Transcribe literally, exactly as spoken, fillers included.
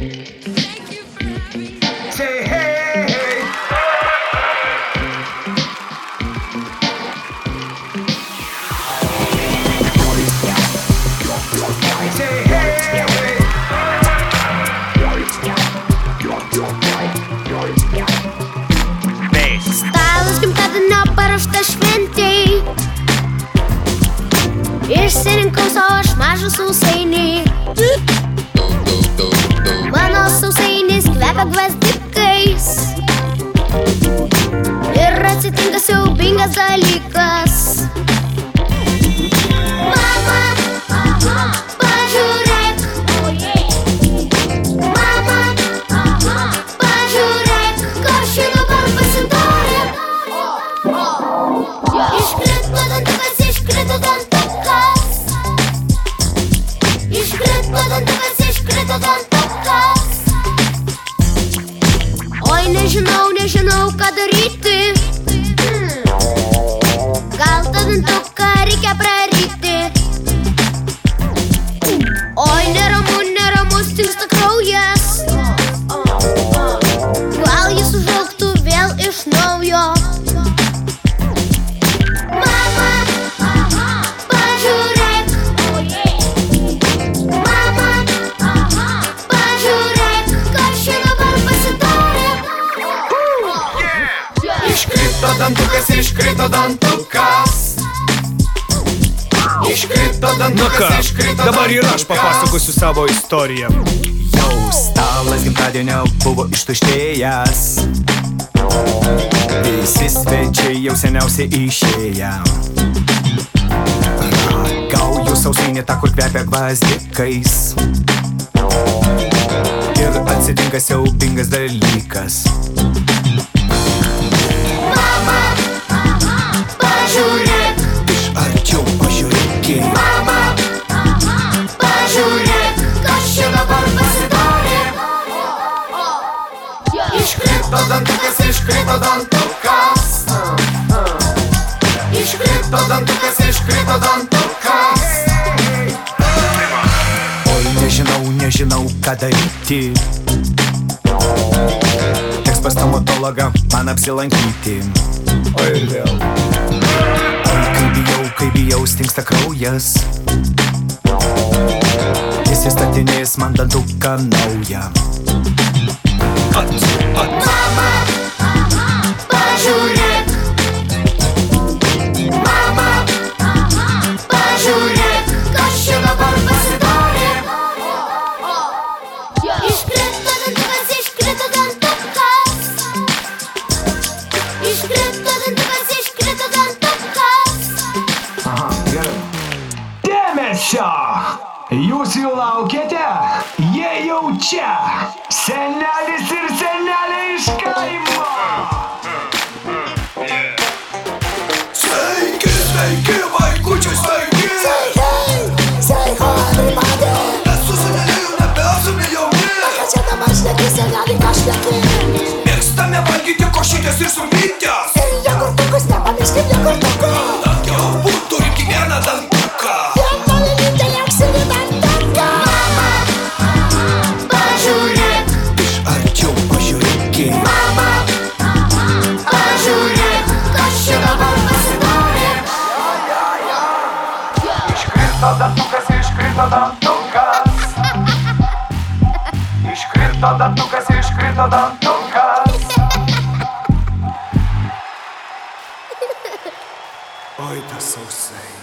Say hey, hey. Say hey, hey. Stalas gimtadienio paruošta šventei. Išsirinkau savo aš mažą sausainį. Mano sausainis kvepia gvazdikais. Ir atsitinka siaubingas dalykas. Mama, pažiūrėk. Mama, pažiūrėk, kas čia dabar pasidarė. Iškrito dantukas, iškrito dantukas. Iškrito dantukas, iškrito dantukas. Oi, nežinau, nežinau, ką daryti. Gal tą dantuką reikia praryti. Oi, neramu, neramu, stingsta kraujas. Gal jis užaugtų vėl iš naujo. Mama, pažiūrėk. Mama, pažiūrėk, kas čia dabar pasidarė. Iškrito dantukas, iškrito dantukas. Iškrito Nu ką, dantukas, iškrito dabar ir aš dantukas. papasakosiu savo istoriją. Jau stalas gimtadienio buvo ištuštėjęs. Visi svečiai jau seniausiai išėję. Ragauju sausainį tą, kur kvepia gvazdikais. Ir atsitinka siaubingas dalykas. Mama, pažiūrėk. Iš arčiau pažiūrėki. Mama, pažiūrėk, kas čia dabar pasidarė. Iškrito dantukas, iškrito dantukas. Iškrito dantukas, iškrito dantukas. Oi, nežinau, nežinau, ką daryti. Teks pas stomatologą man apsilankyti. O ir vėl. Oi, kai bijau, kai bijau, stingsta kraujas. Jis įstatinės man dantuką naują. Mama, pažiūrėk. Mama, pažiūrėk, kas čia dabar pasidarė. Iškrito dantukas, iškrito dantukas. Iškrito dantukas, iškrito dantukas. Dėmesio! Jūs jų laukiate? Jie jau čia! Senelis ir senelė iš kaimo! Sveiki, sveiki, vaikučiai, sveiki! Say hi, everybody. Esu seneliu, nebesame jauni! Čia dabar šneki, seneliai, ką šneki. Mėgstame valgyti košytės ir sumytės! Ir jogurtukus, nepamirškit jogurtukų. Daugiau turim tik vieną dantuką! Vien vienintelį auksinį dantuką. Pažiūrėk. Iš arčiau pažiūrėki. Mama, pažiūrėk, kas čia dabar pasidarė. Iškrito dantukas, iškrito dantukas. Iškrito dantukas, iškrito dantukas. Oi, tas sausai.